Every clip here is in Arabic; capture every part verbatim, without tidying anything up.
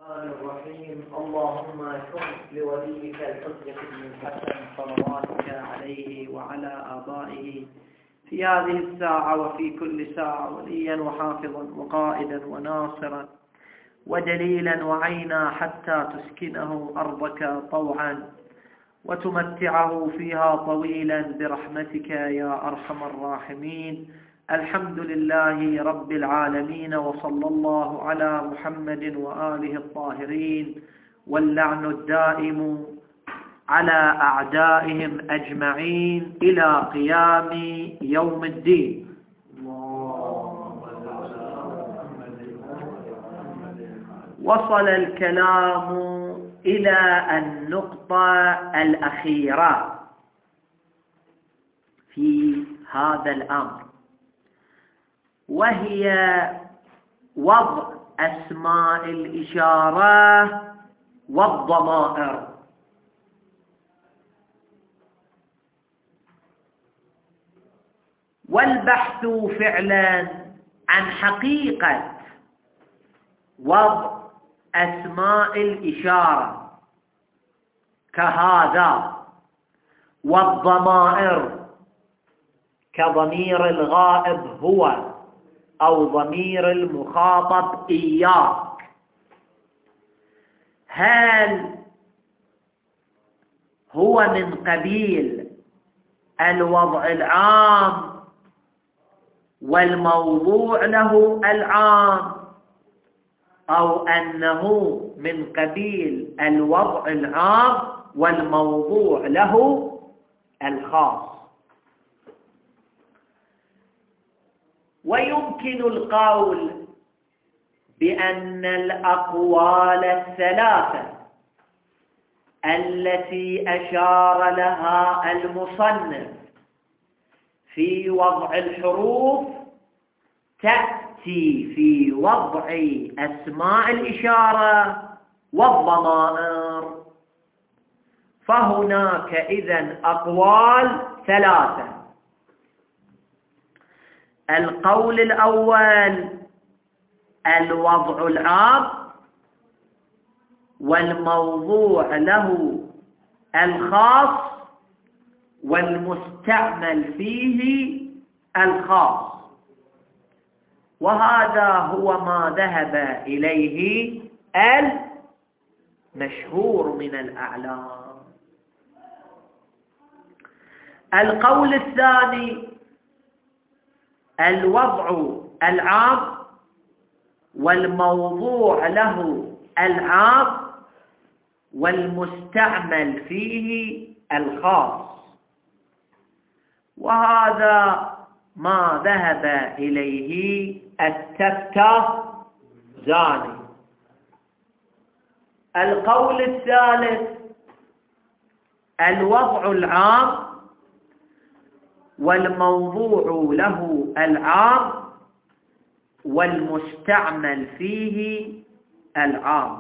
الرحمن الرحيم. اللهم كن لوليك الحجة بن الحسن صلواتك عليه وعلى آبائه في هذه الساعة وفي كل ساعة وليا وحافظا وقائدا وناصرا ودليلا وعينا حتى تسكنه أرضك طوعا وتمتعه فيها طويلا برحمتك يا أرحم الراحمين. الحمد لله رب العالمين، وصلى الله على محمد وآله الطاهرين، واللعن الدائم على أعدائهم أجمعين إلى قيام يوم الدين. وصل الكلام إلى النقطة الأخيرة في هذا الأمر، وهي وضع أسماء الإشارة والضمائر. والبحث فعلا عن حقيقة وضع أسماء الإشارة كهذا، والضمائر كضمير الغائب هو أو ضمير المخاطب إياك، هل هو من قبيل الوضع العام والموضوع له العام، أو أنه من قبيل الوضع العام والموضوع له الخاص؟ ويمكن القول بأن الأقوال الثلاثة التي أشار لها المصنف في وضع الحروف تأتي في وضع أسماء الإشارة والضمائر، فهناك إذن أقوال ثلاثة. القول الأول الوضع العام والموضوع له الخاص والمستعمل فيه الخاص، وهذا هو ما ذهب إليه المشهور من الأعلام. القول الثاني الوضع العام والموضوع له العام والمستعمل فيه الخاص، وهذا ما ذهب إليه التفتازاني. القول الثالث الوضع العام والموضوع له العام والمستعمل فيه العام،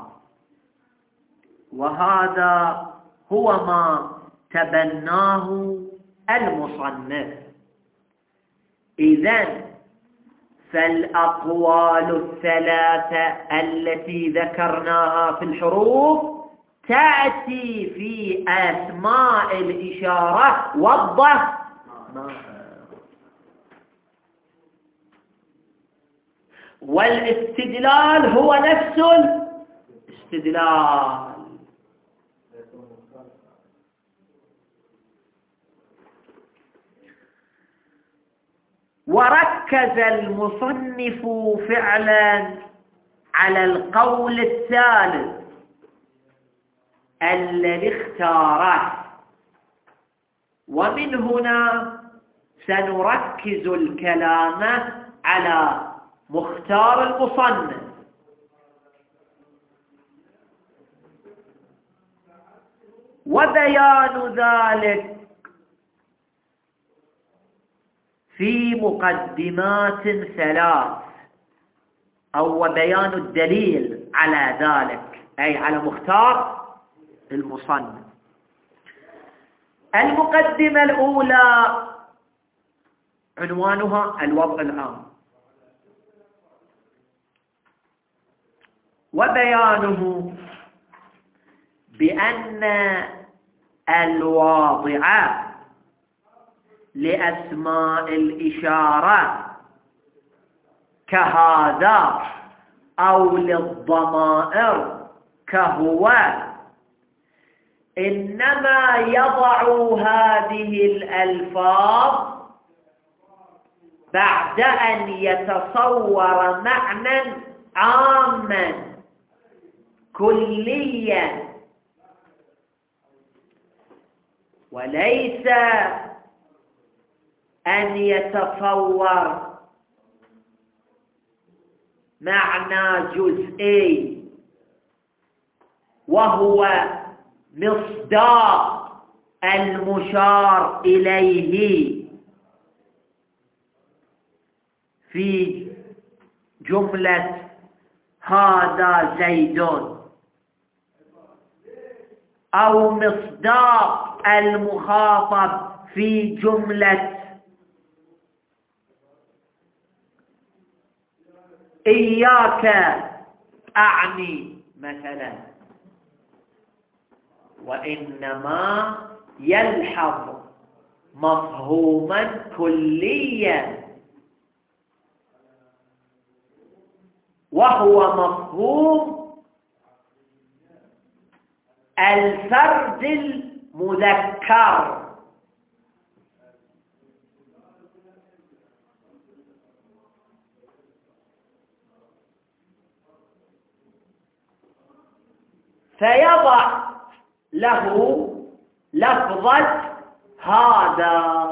وهذا هو ما تبناه المصنف. إذن فالأقوال الثلاثة التي ذكرناها في الحروف تأتي في أسماء الإشارة والضمائر، والاستدلال هو نفس الاستدلال. وركز المصنف فعلا على القول الثالث الذي اختاره، ومن هنا سنركز الكلام على مختار المصنف. وبيان ذلك في مقدمات ثلاث، أو بيان الدليل على ذلك أي على مختار المصنف. المقدمة الأولى عنوانها الوضع العام، وبيانه بأن الواضع لأسماء الإشارة كهذا أو للضمائر كهو إنما يضع هذه الألفاظ بعد أن يتصور معنى عاما كليا، وليس أن يتصور معنى جزئي وهو مصداق المشار إليه في جملة هذا زيد، أو مصداق المخاطب في جملة إياك أعني مثلا، وإنما يلحظ مفهوما كليا وهو مفهوم الفرد المذكر. فيضع له لفظة هذا،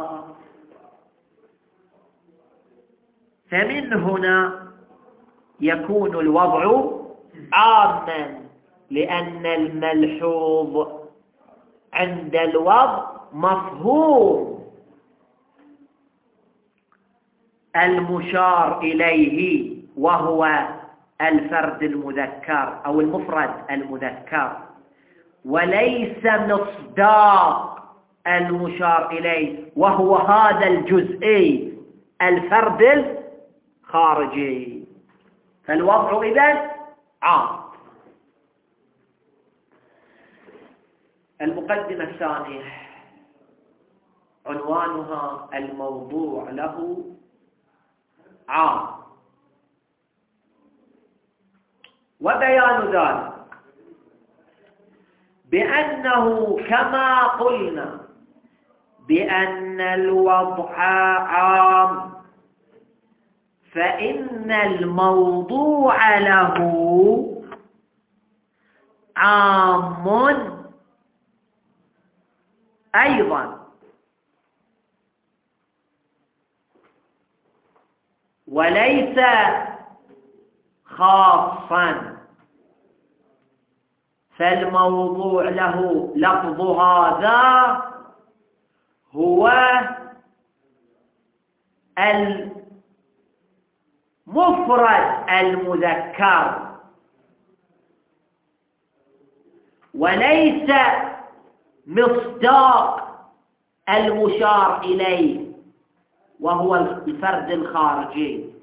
فمن هنا يكون الوضع عاما، لأن الملحوظ عند الوضع مفهوم المشار إليه وهو الفرد المذكر أو المفرد المذكر، وليس مصداق المشار إليه وهو هذا الجزئي الفرد الخارجي. فالوضع إذن عام. المقدمة الثانية عنوانها الموضوع له عام، وبيان ذلك بأنه كما قلنا بأن الوضع عام، فإن الموضوع له عام أيضا، وليس خاصا. فالموضوع له لفظ هذا هو المفرد المذكر، وليس مصداق المشار إليه وهو الفرد الخارجي.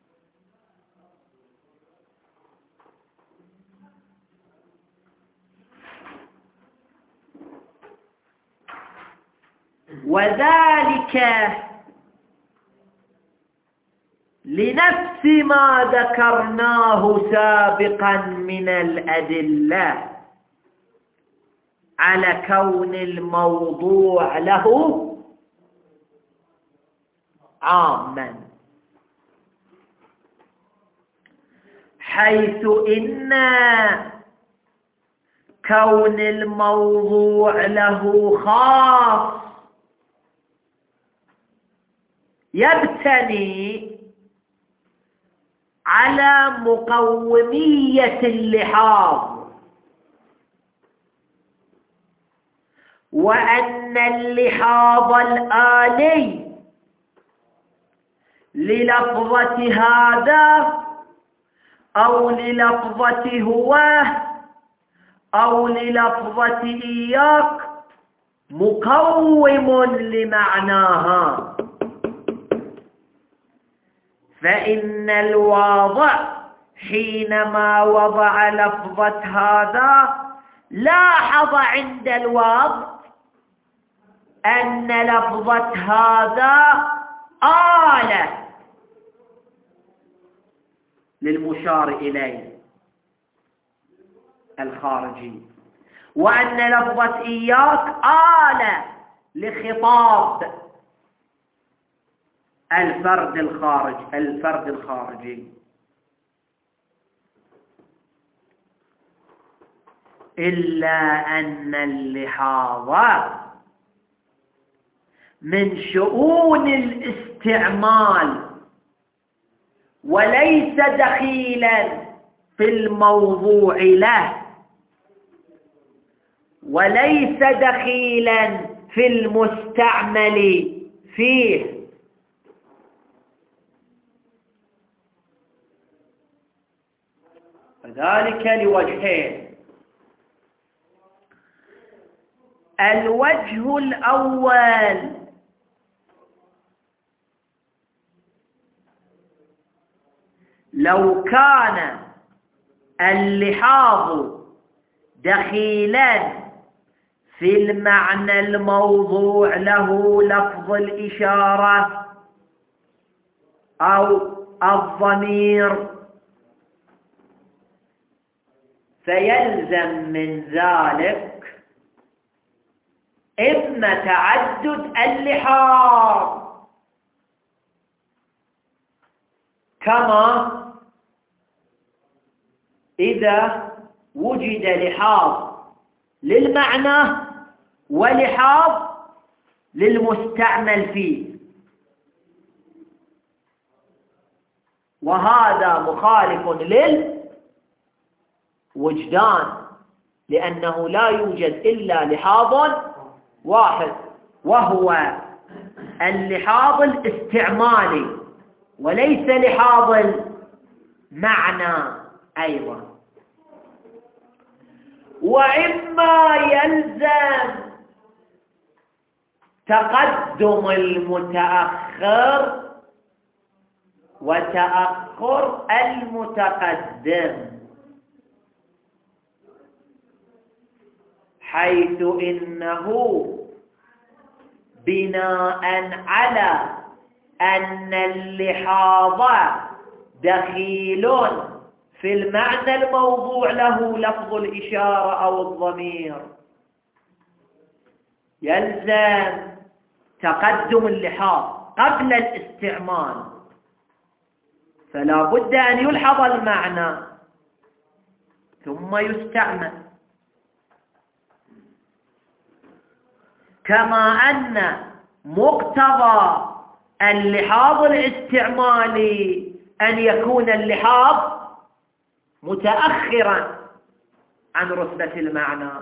وذلك لنفس ما ذكرناه سابقا من الأدلة على كون الموضوع له عاما، حيث إن كون الموضوع له خاص يبتني على مقومية اللحاظ، وأن اللحاظ الآلي للفظة هذا أو للفظة هو أو للفظة إياك مقوم لمعناها، فإن الواضع حينما وضع لفظة هذا لاحظ عند الوضع أن لفظة هذا آلة للمشار إليه الخارجي، وأن لفظة إياك آلة لخطاب الفرد الخارج الفرد الخارجي. إلا أن اللحاظ من شؤون الاستعمال وليس دخيلا في الموضوع له، وليس دخيلا في المستعمل فيه. وذلك لوجهين: الوجه الأول لو كان اللحاظ دخيلا في المعنى الموضوع له لفظ الإشارة أو الضمير، فيلزم من ذلك إما تعدد اللحاظ كما إذا وجد لحاظ للمعنى ولحاظ للمستعمل فيه، وهذا مخالف للوجدان، لأنه لا يوجد إلا لحاظ واحد وهو اللحاظ الاستعمالي وليس لحاظ المعنى أيضا. وإما يلزم تقدم المتأخر وتأخر المتقدم، حيث إنه بناء على أن اللحاظ دخيل في المعنى الموضوع له لفظ الإشارة أو الضمير، يلزم تقدم اللحاظ قبل الاستعمال، فلا بد أن يلحظ المعنى ثم يستعمل. كما أن مقتضى اللحاظ الاستعمالي أن يكون اللحاظ متأخرا عن رتبة المعنى.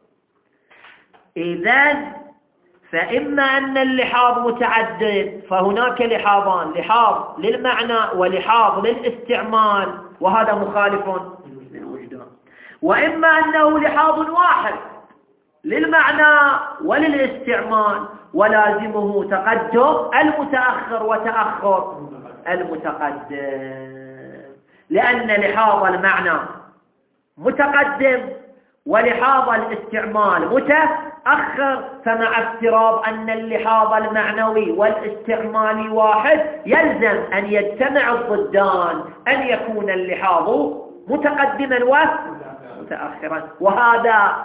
إذن فإما أن اللحاظ متعدد، فهناك لحاظان: لحاظ للمعنى ولحاظ للاستعمال، وهذا مخالف للوجدان. وإما أنه لحاظ واحد للمعنى وللاستعمال، ولازمه تقدم المتأخر وتأخر المتقدم، لأن لحاظ المعنى متقدم ولحاظ الاستعمال متأخر، فمع افتراض أن اللحاظ المعنوي والاستعمالي واحد يلزم أن يجتمع الضدان، أن يكون اللحاظ متقدما ومتأخرا، وهذا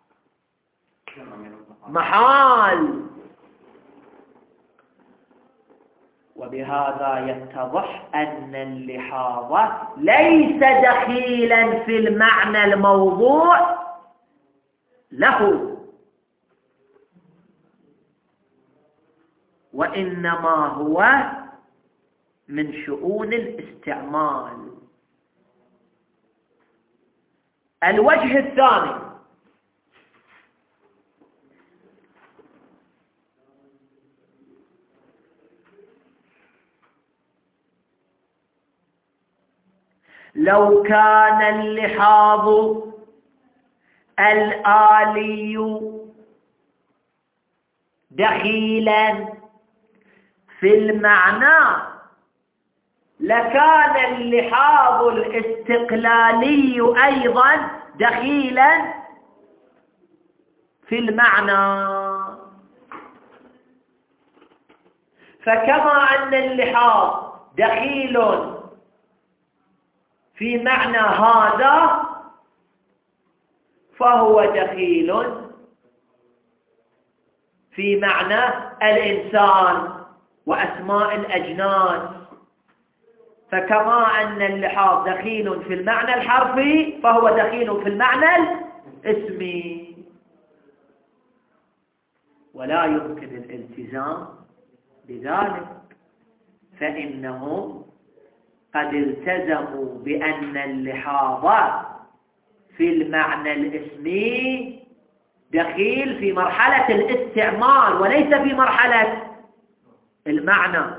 محال. وبهذا يتضح أن اللحاظ ليس دخيلا في المعنى الموضوع له، وإنما هو من شؤون الاستعمال. الوجه الثاني: لو كان اللحاظ الآلي دخيلا في المعنى لكان اللحاظ الاستقلالي أيضا دخيلا في المعنى. فكما أن اللحاظ دخيل في معنى هذا فهو دخيل في معنى الإنسان وأسماء الأجناس. فكما أن اللحاظ دخيل في المعنى الحرفي فهو دخيل في المعنى الاسمي، ولا يمكن الالتزام بذلك، فإنهم قد التزموا بأن اللحاظ في المعنى الاسمي دخيل في مرحلة الاستعمال وليس في مرحلة المعنى،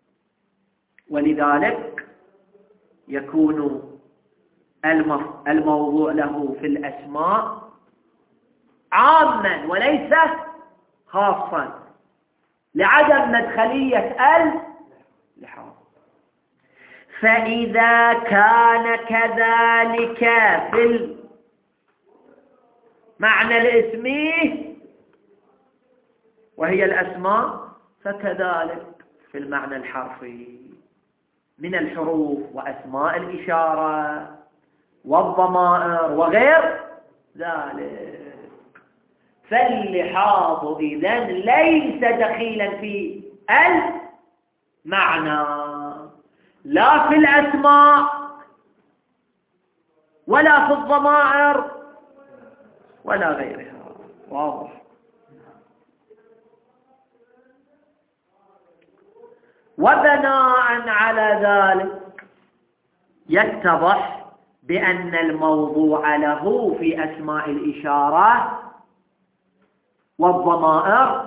ولذلك يكون الموضوع له في الأسماء عاما وليس خاصا لعدم مدخلية اللحاظ. فإذا كان كذلك في المعنى الاسمي وهي الأسماء فكذلك في المعنى الحرفي من الحروف وأسماء الإشارة والضمائر وغير ذلك. فاللحاظ إذن ليس دخيلا في المعنى لا في الأسماء ولا في الضمائر ولا غيرها. واضح؟ وبناء على ذلك يتضح بأن الموضوع له في أسماء الإشارة والضمائر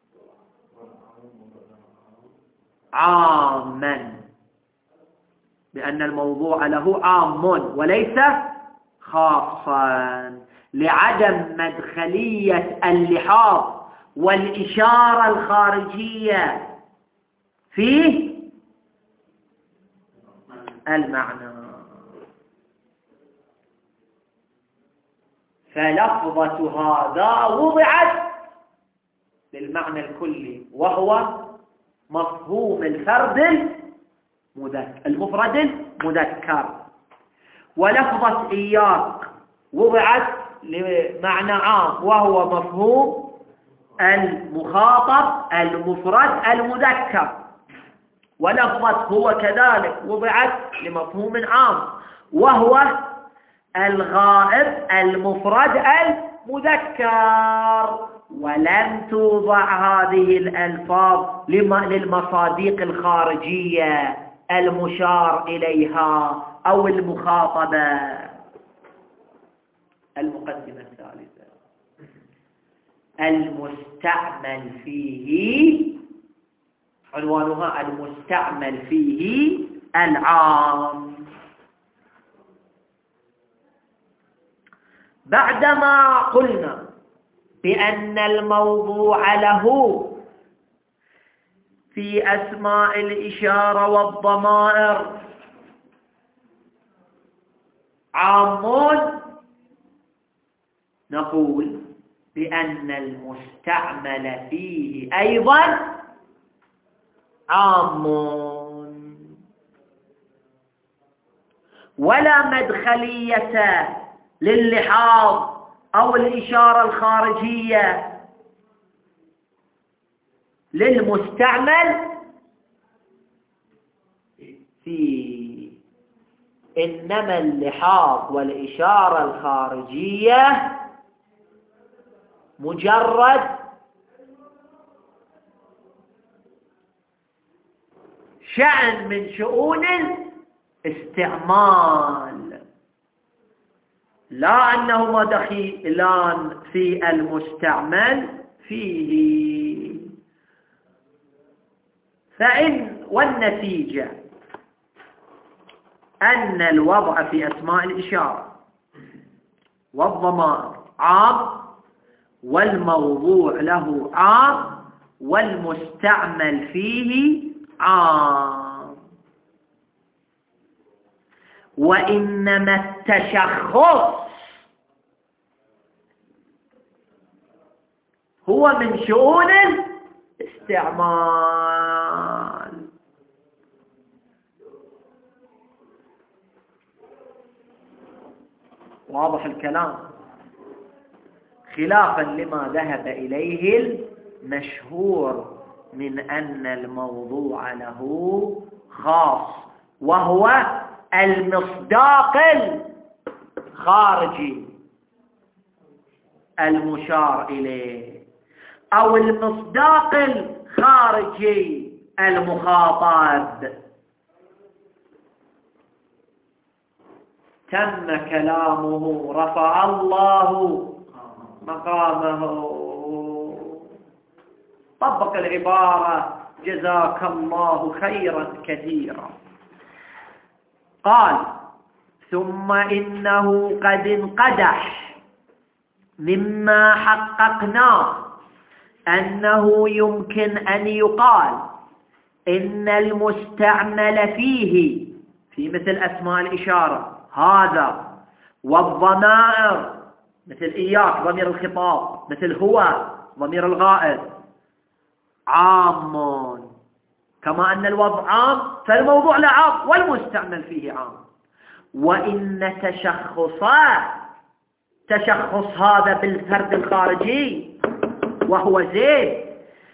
عاما، بأن الموضوع له عام وليس خاصا لعدم مدخلية اللحاظ والإشارة الخارجية في المعنى. فلفظة هذا وضعت للمعنى الكلي وهو مفهوم الفرد المذكر المفرد المذكر، ولفظة إياك وضعت لمعنى عام وهو مفهوم المخاطب المفرد المذكر، ولفظة هو كذلك وضعت لمفهوم عام وهو الغائب المفرد المذكر. ولم توضع هذه الألفاظ للمصادق الخارجية المشار إليها أو المخاطبة. المقدمة الثالثة المستعمل فيه، عنوانها المستعمل فيه العام. بعدما قلنا بأن الموضوع له في أسماء الإشارة والضمائر عام، نقول بأن المستعمل فيه أيضا عام، ولا مدخلية لللحاظ أو الإشارة الخارجية للمستعمل فيه، إنما اللحاظ والإشارة الخارجية مجرد شأن من شؤون الاستعمال، لا أنهما دخيلان في المستعمل فيه. فإن والنتيجة أن الوضع في أسماء الإشارة والضمائر عام، والموضوع له عام، والمستعمل فيه عام. وإنما التشخص هو من شؤون الاستعمال. واضح الكلام؟ خلافا لما ذهب إليه المشهور من أن الموضوع له خاص، وهو المصداق الخارجي المشار إليه، أو المصداق الخارجي المخاطب. تم كلامه، رفع الله مقامه، طبق العبارة، جزاك الله خيرا كثيرا. قال: ثم إنه قد انقدح مما حققناه أنه يمكن أن يقال إن المستعمل فيه في مثل أسماء الإشارة هذا، والضمائر مثل إياك ضمير الخطاب، مثل هو ضمير الغائب، عام، كما أن الوضع عام فالموضوع له عام والمستعمل فيه عام. وإن تشخصا تشخص هذا بالفرد الخارجي وهو زيد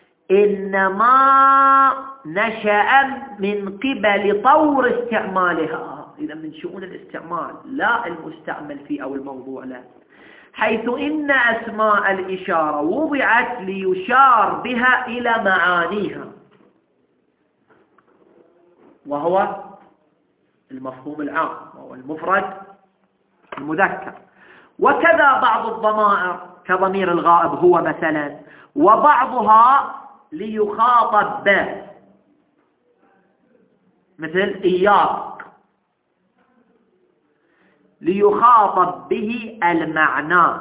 إنما نشأ من قبل طور استعمالها، إذا من شؤون الاستعمال لا المستعمل فيه أو الموضوع له، حيث إن أسماء الإشارة وضعت ليشار بها إلى معانيها، وهو المفهوم العام وهو المفرد المذكر. وكذا بعض الضمائر كضمير الغائب هو مثلا، وبعضها ليخاطب به مثل إياك، ليخاطب به المعنى.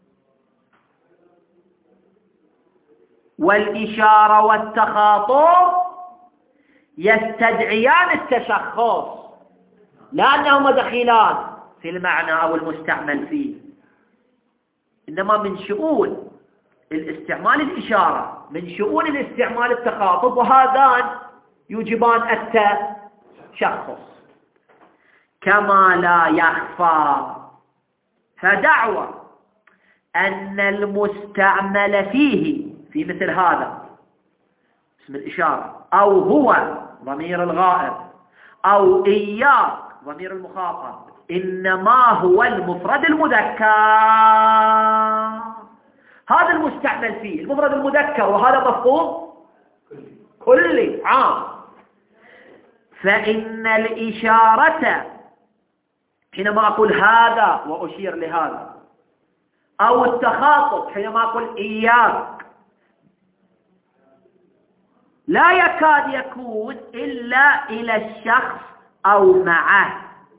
والإشارة والتخاطب يستدعيان التشخص، لأنهما دخيلان في المعنى أو المستعمل فيه، إنما من شؤون الاستعمال الإشارة، من شؤون الاستعمال التخاطب، وهذان يوجبان التشخص. كما لا يخفى فدعوى أن المستعمل فيه في مثل هذا اسم الإشارة، أو هو ضمير الغائب، أو إياك ضمير المخاطب، إنما هو المفرد المذكر. هذا المستعمل فيه المفرد المذكر، وهذا مفهوم كلي عام. فإن الإشارة حينما أقول هذا وأشير لهذا، أو التخاطب حينما أقول إياك، لا يكاد يكون إلا إلى الشخص أو معه.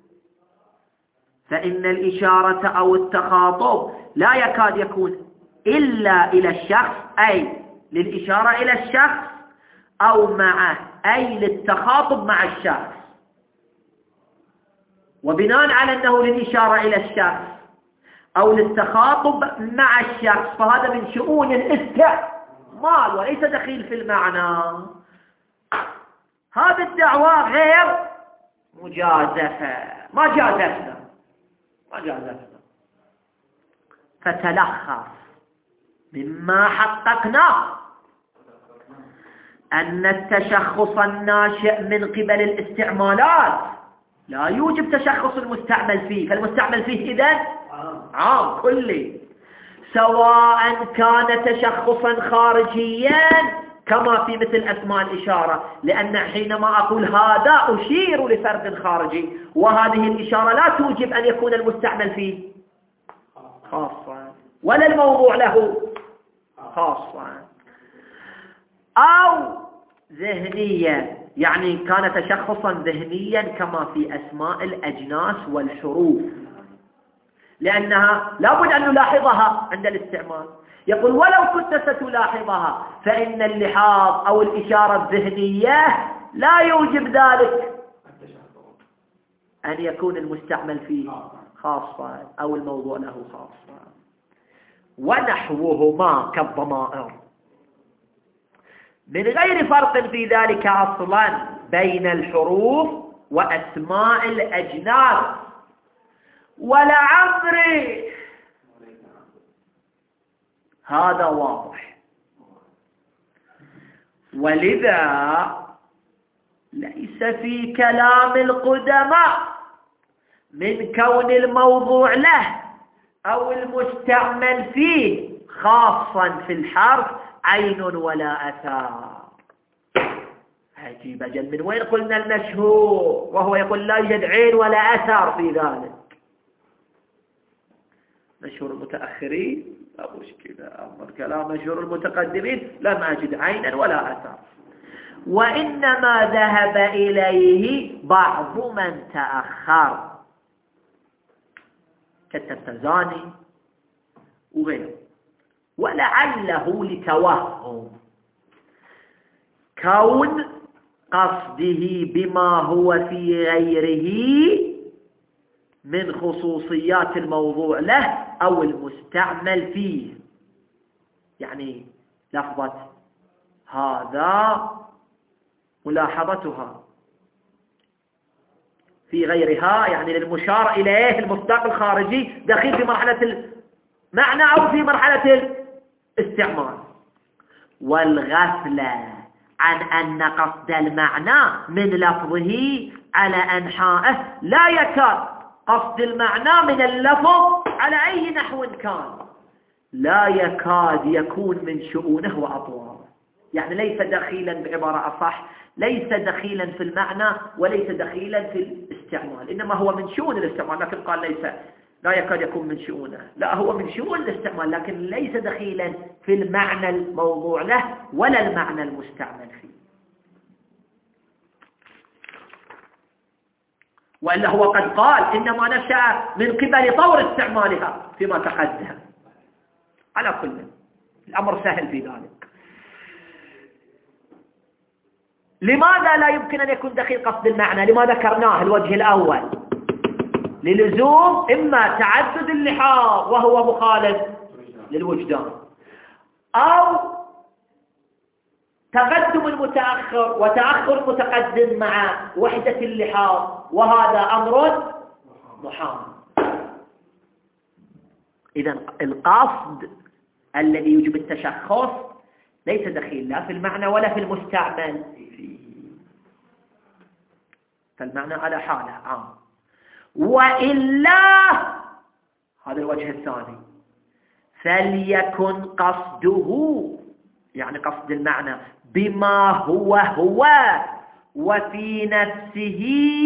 فإن الإشارة أو التخاطب لا يكاد يكون إلا إلى الشخص، أي للإشارة إلى الشخص، أو معه أي للتخاطب مع الشخص. وبناء على أنه للإشارة إلى الشخص أو للتخاطب مع الشخص، فهذا من شؤون الاستعمال وليس دخيل في المعنى. هذه الدعوة غير مجازفة، ما جازفنا ما جازفنا فتلخص مما حققناه أن التشخص الناشئ من قبل الاستعمالات لا يوجب تشخص المستعمل فيه، فالمستعمل فيه إذن عام كلي، سواء كان تشخصا خارجيا كما في مثل أسماء الإشارة، لأن حينما أقول هذا أشير لفرد خارجي، وهذه الإشارة لا توجب أن يكون المستعمل فيه خاصا ولا الموضوع له خاصا. أو ذهنيا، يعني كان تشخصا ذهنيا كما في أسماء الأجناس والحروف، لأنها لابد أن نلاحظها عند الاستعمال. يقول ولو كنت ستلاحظها فإن اللحاظ أو الإشارة الذهنية لا يوجب ذلك أن يكون المستعمل فيه خاصا أو الموضوع له خاصا. ونحوهما كالضمائر من غير فرق في ذلك أصلا بين الحروف وأسماء الأجناس. ولعمري هذا واضح. ولذا ليس في كلام القدماء من كون الموضوع له أو المستعمل فيه خاصا في الحرف عين ولا أثار. عجيب أجل، من وين قلنا المشهور وهو يقول لا يوجد عين ولا أثر في ذلك؟ مشهور المتأخرين لا مشكلة، أما الكلام مشهور المتقدمين لم أجد عينا ولا أثر. وإنما ذهب إليه بعض من تأخر كالتفتزاني وغيره، ولعله لتوهم كون قصده بما هو في غيره من خصوصيات الموضوع له أو المستعمل فيه. يعني لفظة هذا ملاحظتها في غيرها، يعني للمشار إليه المصداق الخارجي دخيل في مرحلة المعنى أو في مرحلة الاستعمال. والغفلة عن أن قصد المعنى من لفظه على أنحائه لا يكاد قصد المعنى من اللفظ على أي نحو كان لا يكاد يكون من شؤونه وأطواره. يعني ليس دخيلا، بعبارة أصح ليس دخيلا في المعنى وليس دخيلا في الاستعمال، إنما هو من شؤون الاستعمال، لكن قال ليس لا يكاد يكون من شؤونه، لا هو من شؤون الاستعمال لكن ليس دخيلا في المعنى الموضوع له ولا المعنى المستعمل فيه. وإلا هو قد قال إنما نشأ من قبل طور استعمالها فيما تقدم. على كل الأمر سهل في ذلك. لماذا لا يمكن أن يكون دخيل قصد المعنى؟ لما ذكرناه الوجه الأول، للزوم إما تعدد اللحاظ وهو مخالف للوجدان، أو تقدم المتأخر وتأخر المتقدم مع وحدة اللحاظ، وهذا أمر محال. إذن القصد الذي يوجب التشخص ليس دخيل لا في المعنى ولا في المستعمل فيه، فالمعنى على حاله عام. وإلا هذا الوجه الثاني، فليكن قصده يعني قصد المعنى بما هو هو وفي نفسه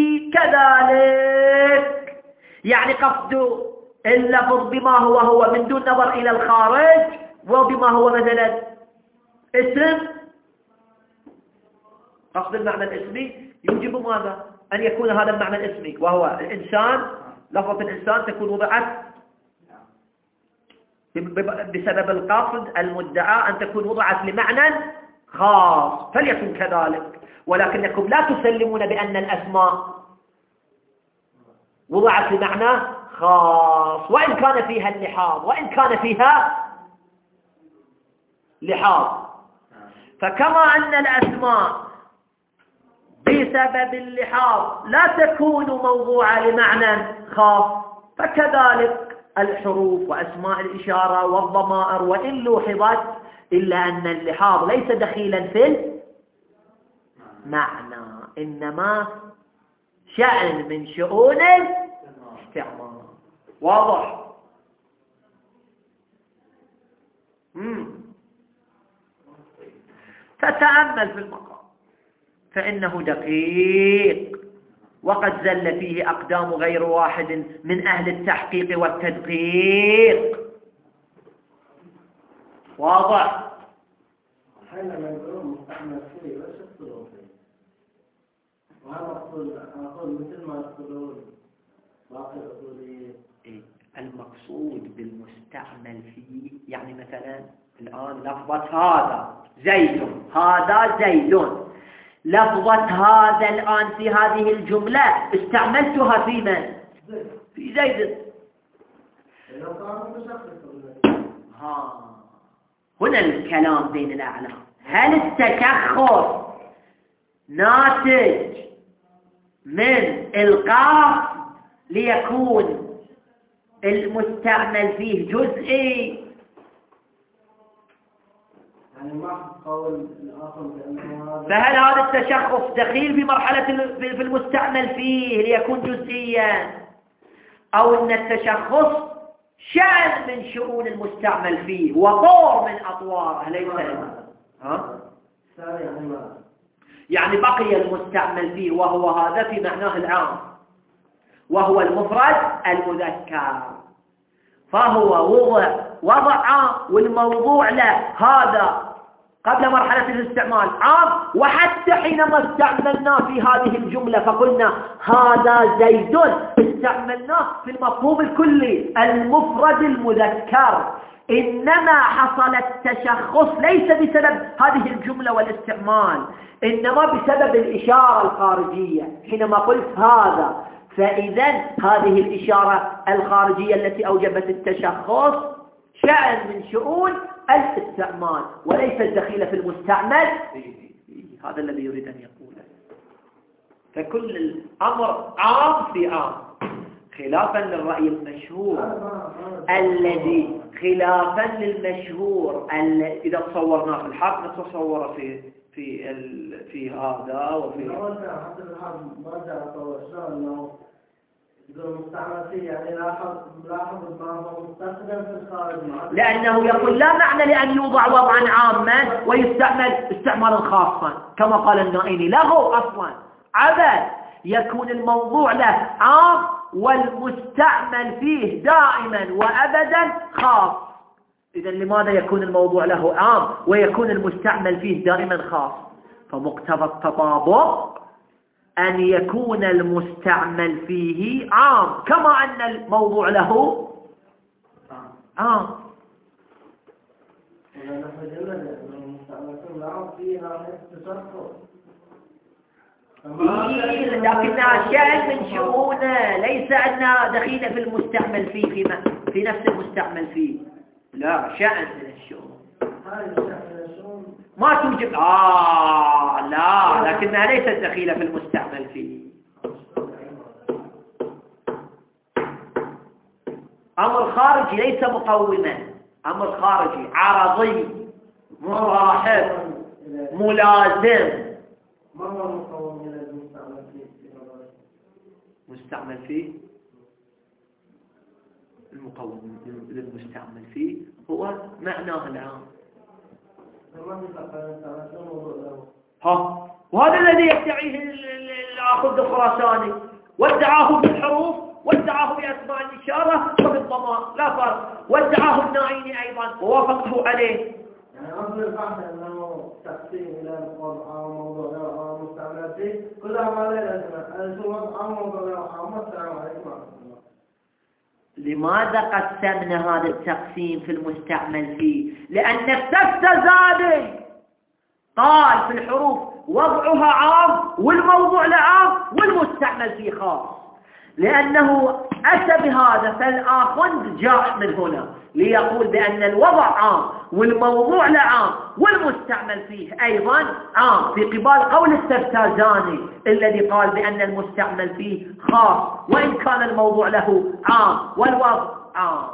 كذلك، يعني قصد اللفظ بما هو هو من دون نظر إلى الخارج، وبما هو مثلا اسم، قصد المعنى الاسمي يوجب ماذا؟ أن يكون هذا المعنى الاسمي وهو الإنسان، لفظة الإنسان تكون وضعت بسبب القصد المدعى أن تكون وضعت لمعنى خاص، فليكن كذلك. ولكنكم لا تسلمون بأن الأسماء وضعت لمعنى خاص وإن كان فيها اللحاظ وإن كان فيها لحاظ. فكما أن الأسماء بسبب اللحاظ لا تكون موضوعة لمعنى خاص، فكذلك الحروف وأسماء الإشارة والضمائر وإن لوحظت إلا أن اللحاظ ليس دخيلا في المعنى، إنما شأن من شؤون الاستعمال. واضح؟ مم. فتأمل في المقام فإنه دقيق، وقد زل فيه أقدام غير واحد من أهل التحقيق والتدقيق. واضح؟ حينما يقولون مستعمل فيه وش يقصدون فيه؟ وهل أقول أقول مثل ما يقولون باقي الأصوليين؟ المقصود بالمستعمل فيه يعني مثلا الآن لفظة هذا زيد، هذا زيد، لفظة هذا الآن في هذه الجملة استعملتها في من؟ في زيد. ها هنا الكلام بين الأعلام. هل التشخص ناتج من القاف ليكون المستعمل فيه جزئي؟ فهل هذا التشخص دخيل في مرحلة في المستعمل فيه ليكون جزئيا، أو أن التشخص شأن من شؤون المستعمل فيه وطور من أطواره ليس ها؟ يعني بقي المستعمل فيه وهو هذا في معناه العام وهو المفرد المذكر، فهو وضع وضع عام والموضوع له هذا قبل مرحلة الاستعمال عام، وحتى حينما استعملناه في هذه الجملة فقلنا هذا زيد استعملناه في المفهوم الكلي المفرد المذكر، إنما حصل التشخص ليس بسبب هذه الجملة والاستعمال، إنما بسبب الإشارة الخارجية. حينما قلت هذا فإذا هذه الإشارة الخارجية التي أوجبت التشخص شأن من شؤون الاستعمال وليس الدخيلة في المستعمل. هذا الذي يريد أن يقوله. فكل الأمر عام في عام، خلافا للرأي المشهور الذي خلافا للمشهور إذا تصورناه في الحرب نتصوره في في ال... في هذا وفي حتى الحرب ما جاء تصور انه مستعمل فيه، يعني لاحظ لاحظ ما هو مستخدم في الخارج، لأنه يقول لا معنى لأن يوضع وضعا عاما ويستعمل استعمالا خاصا كما قال النائني، لغو أصلا عبث. يكون الموضوع له عام والمستعمل فيه دائما وأبدا خاص. إذا لماذا يكون الموضوع له عام ويكون المستعمل فيه دائما خاص؟ فمقتضى التطابق أن يكون المستعمل فيه عام كما أن الموضوع له عام. لكنها شأن من شؤونه، ليس أنها دخيلة في المستعمل فيه في, في نفس المستعمل فيه، لا شأن من الشؤون ما توجب آه لا، لكنها ليست دخيلة في المستعمل فيه. أمر خارجي ليس مقوما، أمر خارجي عرضي مصاحب ملازم. ما هو المقوم للمستعمل فيه؟ مستعمل فيه المقوم للمستعمل فيه هو معناه العام. ها وهذا الذي يدعيه الآخذ الخراساني، وادعاه بالحروف وادعاه بأسماء الإشارة وبالضمائر لا فرق، وادعاه النائيني أيضا ووافقه عليه. يعني أصل البحث أنه تقسيم إلى وضع موضوع أو مستعمل فيه كلها ما لا لازمة، الوضع أو موضوع أو السلام عليكم. لماذا قسمنا هذا التقسيم في المستعمل فيه؟ لأن التفتزاني قال في الحروف وضعها عام والموضوع لعام والمستعمل فيه خاص، لأنه أتى بهذا. فالآخر جاء من هنا ليقول بأن الوضع عام والموضوع لعام والمستعمل فيه أيضا عام، في قبال قول التفتازاني الذي قال بأن المستعمل فيه خاص وإن كان الموضوع له عام والوضع عام.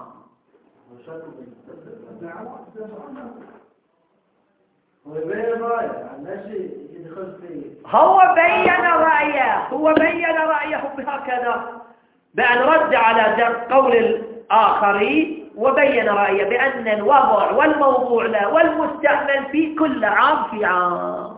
هو بين رأيه هو بين رأيه بهكذا، بأن رد على قول الآخرين وبين رأيه بأن الوضع والموضوع له والمستعمل فيه كل عام في عام.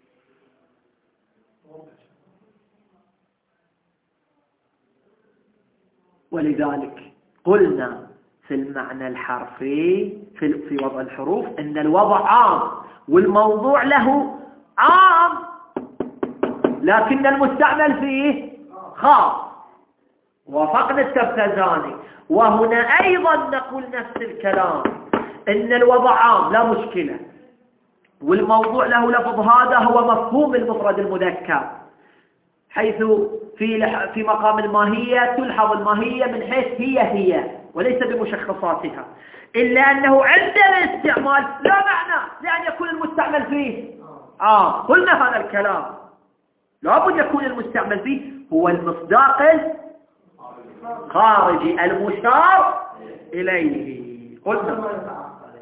ولذلك قلنا في المعنى الحرفي في في وضع الحروف أن الوضع عام والموضوع له عام، لكن المستعمل فيه خاص. وافقنا التفتزاني. وهنا أيضا نقول نفس الكلام، إن الوضع عام لا مشكلة، والموضوع له لفظ هذا هو مفهوم المفرد المذكر، حيث في في مقام الماهية تلحظ الماهية من حيث هي هي وليس بمشخصاتها، إلا أنه عند الاستعمال لا معنى لأن يكون المستعمل فيه. آه قلنا هذا الكلام لابد يكون المستعمل فيه هو المصداق الخارجي المشار إليه. قلنا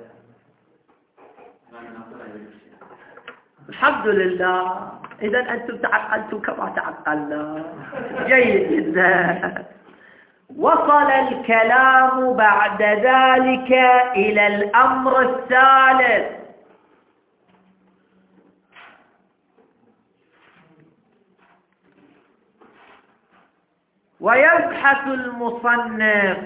الحمد لله، إذا أنتم تعقلتم كما تعقلنا. جيد جدا. وصل الكلام بعد ذلك إلى الأمر الثالث، ويبحث المصنف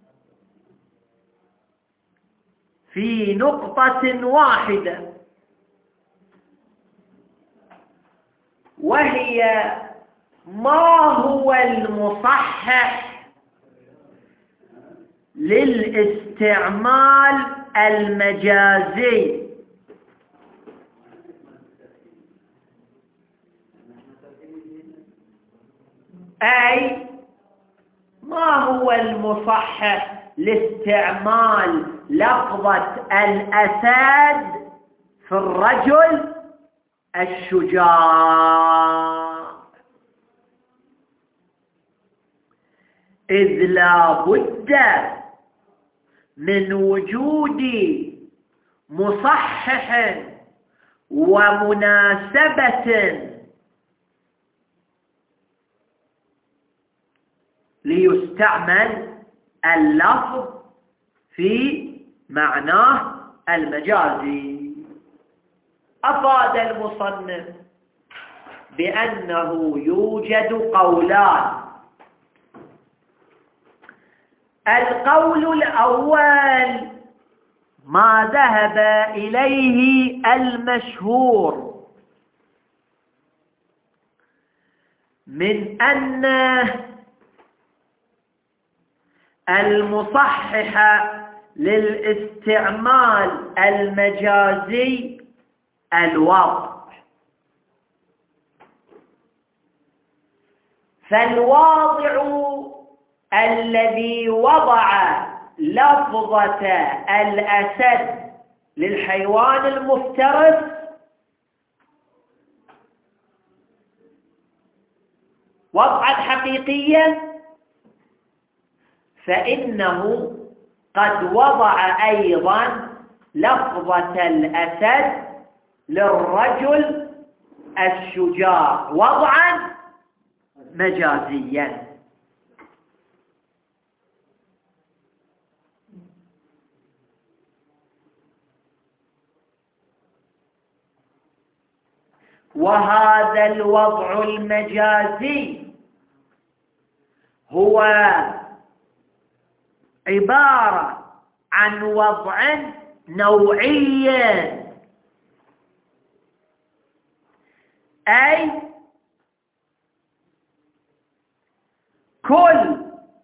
في نقطة واحدة، وهي ما هو المصحح للاستعمال المجازي. أي ما هو المصحح لاستعمال لفظة الأسد في الرجل الشجاع، إذ لا بد من وجود مصحح ومناسبة ليستعمل اللفظ في معناه المجازي. أفاد المصنف بأنه يوجد قولان. القول الأول ما ذهب إليه المشهور من أن المصحح للاستعمال المجازي الوضع، فالواضع الذي وضع لفظة الأسد للحيوان المفترس وضعا حقيقيا، فإنه قد وضع أيضا لفظة الأسد للرجل الشجاع وضعا مجازيا. وهذا الوضع المجازي هو عبارة عن وضع نوعي، أي كل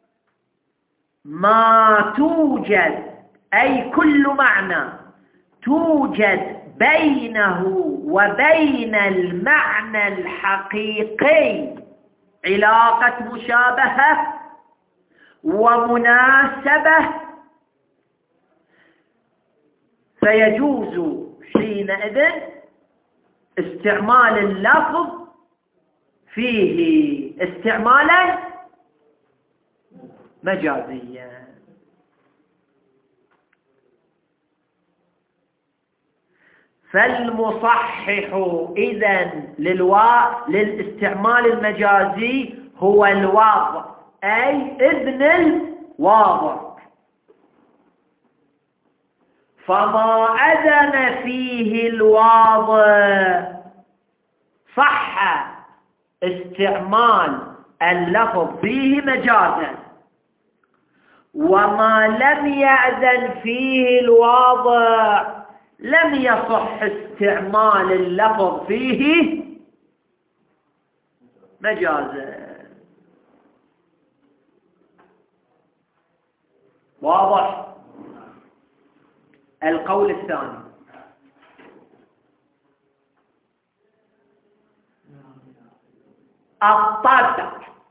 ما توجد، أي كل معنى توجد بينه وبين المعنى الحقيقي علاقة مشابهة ومناسبة، فيجوز حينئذ استعمال اللفظ فيه استعمالا مجازيا. فالمصحح إذن للوا... للاستعمال المجازي هو الواضع، أي ابن الواضع. فما أذن فيه الواضع صح استعمال اللفظ فيه مجازا، وما لم يأذن فيه الواضع لم يصح استعمال اللفظ فيه مجازا. واضح؟ القول الثاني الطبع،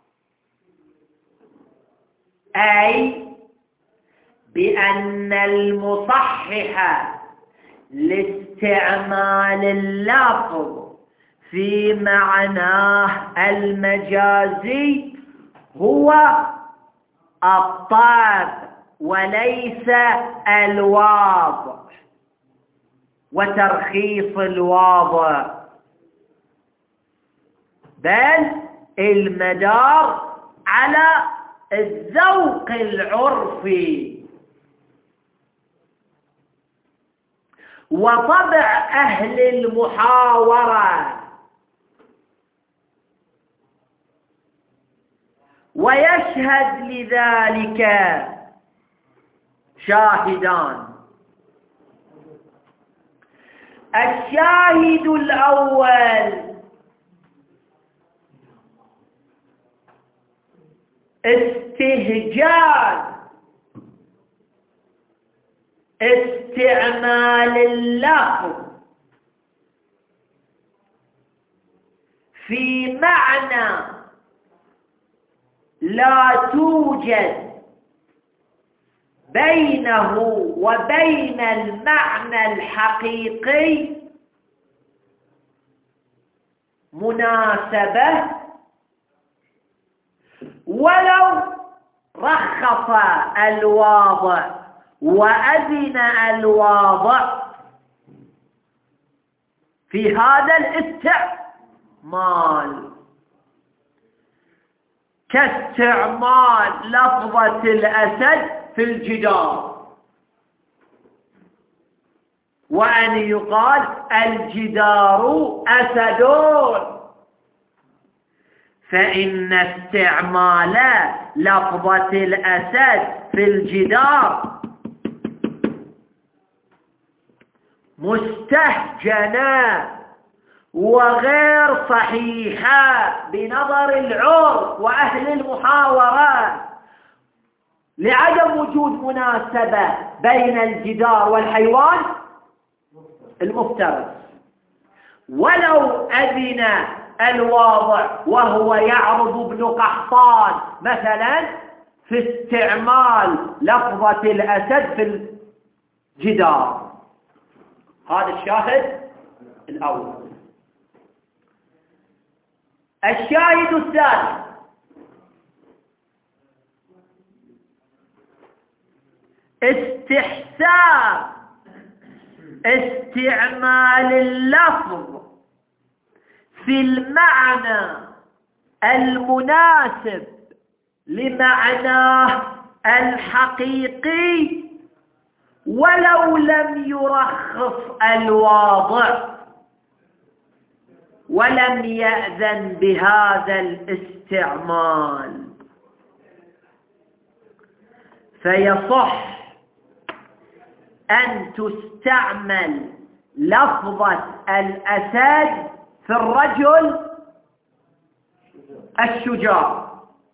أي بأن المصحح لاستعمال اللفظ في معناه المجازي هو الطبع وليس الواضع وترخيص الواضع، بل المدار على الذوق العرفي وطبع أهل المحاورة. ويشهد لذلك شاهدان: الشاهد الأول استهجان استعمال اللفظ في معنى لا توجد بينه وبين المعنى الحقيقي مناسبة، ولو رخص الواضع وأذن الواضع في هذا الاستعمال، كاستعمال لفظة الأسد في الجدار، وأن يقال الجدار أسدون، فإن استعمال لفظة الأسد في الجدار مستهجنة وغير صحيحة بنظر العرف وأهل المحاورة، لعدم وجود مناسبة بين الجدار والحيوان المفترس. ولو أذن الواضع وهو يعرض ابن قحطان مثلا في استعمال لفظة الأسد في الجدار. هذا الشاهد الأول. الشاهد الثاني استحسان استعمال اللفظ في المعنى المناسب لمعناه الحقيقي ولو لم يرخص الواضع ولم يأذن بهذا الاستعمال، فيصح أن تستعمل لفظة الأسد في الرجل الشجاع،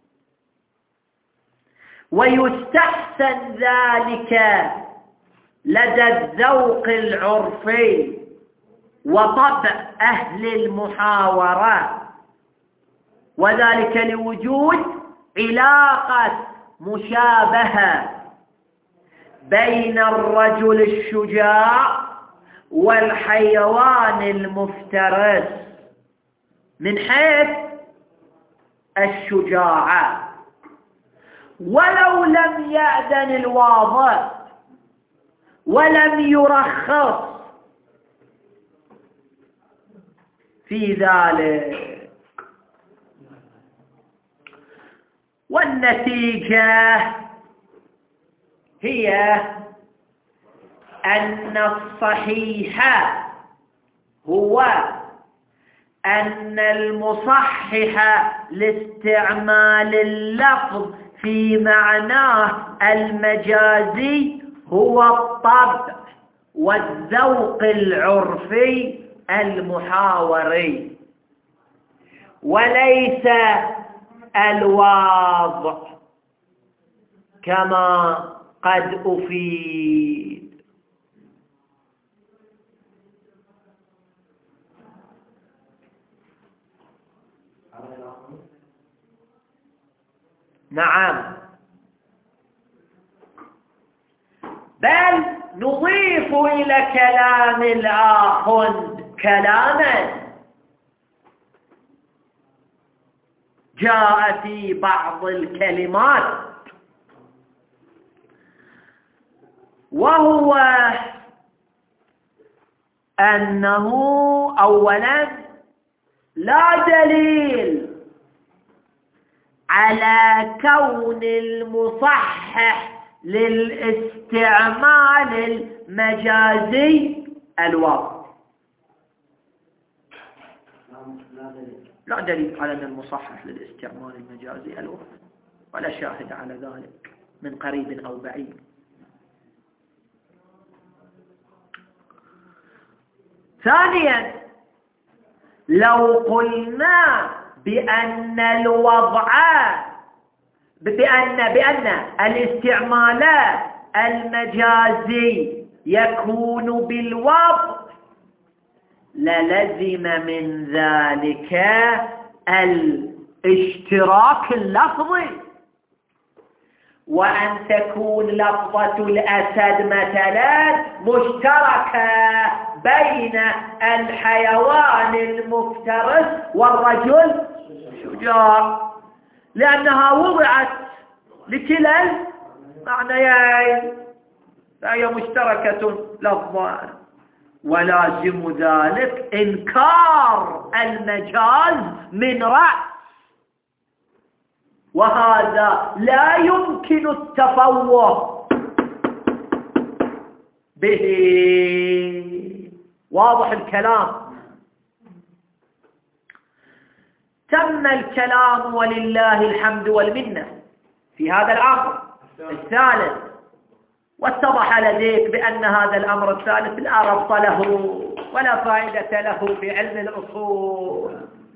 ويستحسن ذلك لدى الذوق العرفي وطبع أهل المحاورة، وذلك لوجود علاقة مشابهة بين الرجل الشجاع والحيوان المفترس من حيث الشجاعة، ولو لم يأذن الواضع ولم يرخص في ذلك. والنتيجة هي أن الصحيح هو أن المصحح لاستعمال اللفظ في معناه المجازي هو الطبع والذوق العرفي المحاوري، وليس الواضع كما قد أفيد. نعم، بل نضيف إلى كلام الآخر كلاما جاء في بعض الكلمات، وهو أنه أولا لا دليل على كون المصحح للاستعمال المجازي الواو. لا دليل على أن المصحح للاستعمال المجازي الواو، ولا شاهد على ذلك من قريب أو بعيد. ثانيا، لو قلنا بأن الوضع بأن بأن الاستعمال المجازي يكون بالوضع للزم من ذلك الاشتراك اللفظي، وأن تكون لفظة الأسد مثلا مشتركة بين الحيوان المفترس والرجل الشجاع، لأنها وضعت لكلا المعنيين، فهي مشتركة لفظا، ولازم ذلك إنكار المجاز من رأس، وهذا لا يمكن التفوه به. واضح الكلام؟ تم الكلام ولله الحمد والمنة في هذا الأمر الثالث، واتضح لديك بأن هذا الأمر الثالث لا ربط له ولا فائدة له في علم الأصول،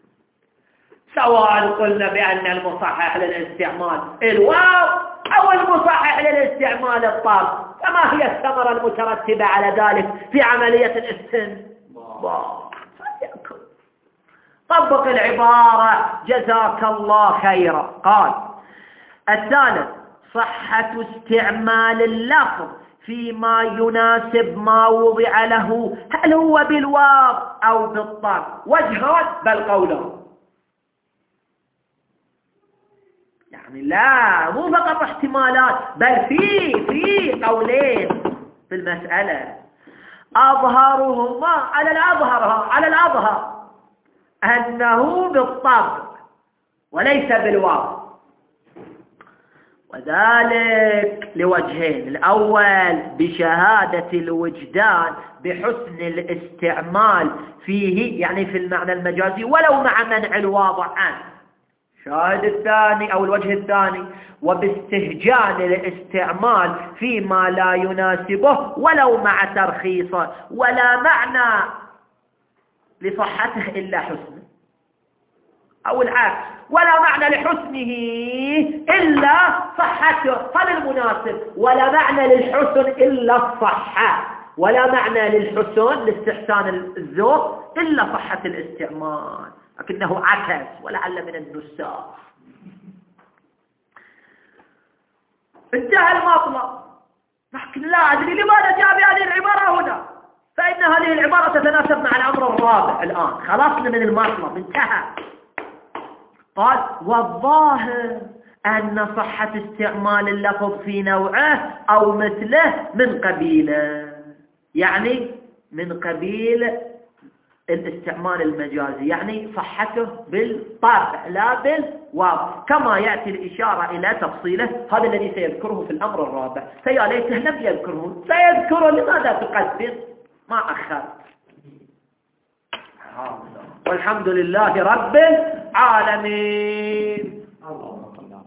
سواء قلنا بأن المصحح للاستعمال الواو أو المصحح للاستعمال الطاء، فما هي الثمرة المترتبة على ذلك في عملية الاستنباط؟ طبق العبارة جزاك الله خيرا. قال الثالث صحة استعمال اللفظ فيما يناسب ما وضع له، هل هو بالواو أو بالطاء؟ وجهان بل قولان، يعني لا مو فقط احتمالات، بل في في قولين في المسألة، أظهرهما على الأظهر على الأظهر أنه بالطبع وليس بالواو، وذلك لوجهين: الأول بشهادة الوجدان بحسن الاستعمال فيه، يعني في المعنى المجازي، ولو مع منع الواضع عنه. شاهد الثاني أو الوجه الثاني: وباستهجان الاستعمال فيما لا يناسبه ولو مع ترخيصه، ولا معنى لصحته إلا حسنه، أو العكس، ولا معنى لحسنه إلا صحته، فللمناسب ولا معنى للحسن إلا الصحة، ولا معنى للحسن لاستحسان الذوق إلا صحة الاستعمال، لكنه عكس ولعل من النساخ. انتهى المطلب، لكن لا أدري لماذا جاء بهذه العبارة هنا، فإن هذه العبارة تتناسب مع الأمر الرابع. الآن خلصنا من المطلب، انتهى. قال والظاهر أن صحة استعمال اللفظ في نوعه أو مثله من قبيله، يعني من قبيل الاستعمال المجازي، يعني صحته بالطبع لا بالواو، كما يأتي الإشارة إلى تفصيله، هذا الذي سيذكره في الأمر الرابع. فيا ليته لم يذكره، سيذكره، لماذا تقدم؟ ما أخر. والحمد لله رب العالمين.